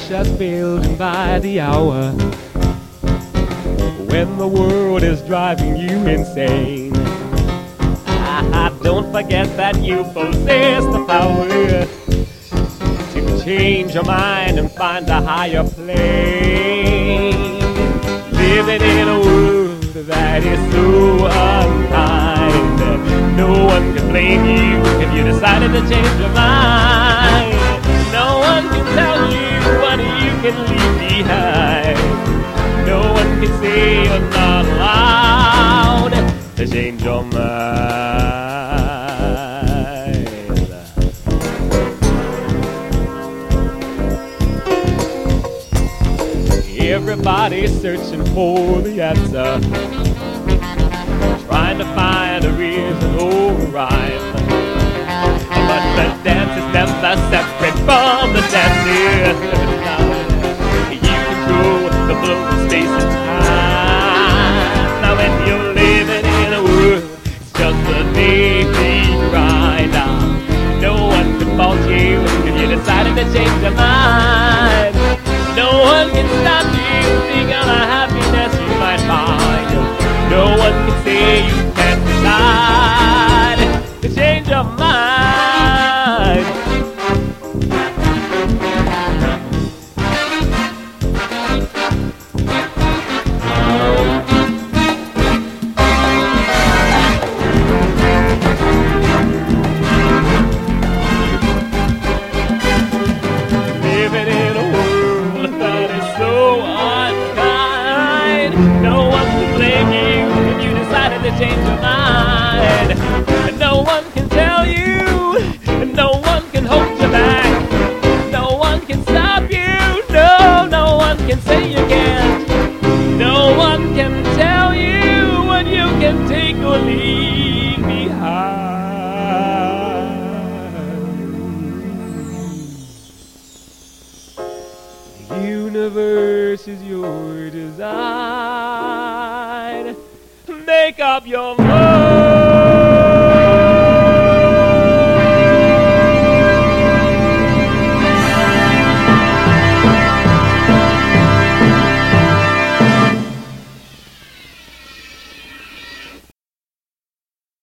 just building by the hour. When the world is driving you insane, don't forget that you possess the power to change your mind and find a higher plane. Living in a world that is so unkind, no one can blame you if you decided to change your mind. No one can tell you what you can leave behind. No one can say you're not allowed to change your mind. Everybody's searching for the answer, trying to find a reason or a rhyme. But the dance is never separate from the dancer. You control the flow of space and time. Now when you're living in a world, it's just a daily grind. No one can fault you if you decided to change your mind. No one can stop you thinking of the happiness you might find. No one can say you can't decide to change your mind. Living in a world that is so unkind, no one can blame you if you decided to change your mind. And no one can tell you, and no one can hold you back. No one can stop you, no one can say you can't. No one can tell you what you can take or leave behind. The universe is your design. Make up your mind.